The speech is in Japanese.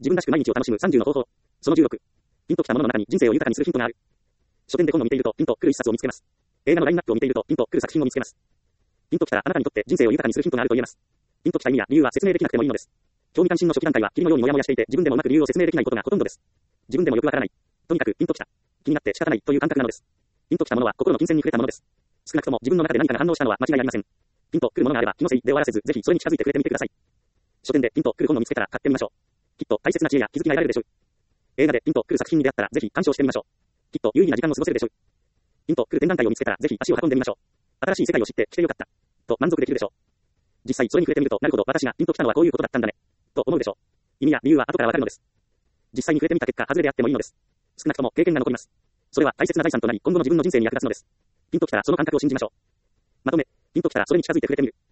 自分らしく毎日を楽しむ30の方法。その16。ピンときたものの中に人生を豊かにするヒントがある。書店で本を見ているとピンとくる一冊を見つけます。映画のラインナップを見ているとピンとくる作品を見つけます。ピンときたらあなたにとって人生を豊かにするヒントがあると言えます。ピンときた意味や理由は説明できなくてもいいのです。興味関心の初期段階は霧のようにモヤモヤしていて自分でもうまく理由を説明できないことがほとんどです。自分でもよくわからない。とにかくピンときた。気になって仕方ないという感覚なのです。ピンときたものは心の金銭に触れたものです。少なくとも自分の中で何かが反応したのは間違いありません。ピンとくるものがあれば気のせいで終わらせずぜひそれに近づいてくれてみてください。書店でピンとくる本を見つけたら買ってみましょう。きっと大切な知恵や気づきが得られるでしょう。映画でピンとくる作品に出会ったらぜひ鑑賞してみましょう。きっと有意義な時間を過ごせるでしょう。ピンとくる展覧会を見つけたらぜひ足を運んでみましょう。新しい世界を知って来てよかった。と満足できるでしょう。実際それに触れてみるとなるほど私がピンときたのはこういうことだったんだね。と思うでしょう。意味や理由は後からわかるのです。実際に触れてみた結果外れであってもいいのです。少なくとも経験が残ります。それは大切な財産となり今後の自分の人生に役立つのです。ピンときたらその感覚を信じましょう。まとめ、ピンときたらそれに近づいてくれてみる。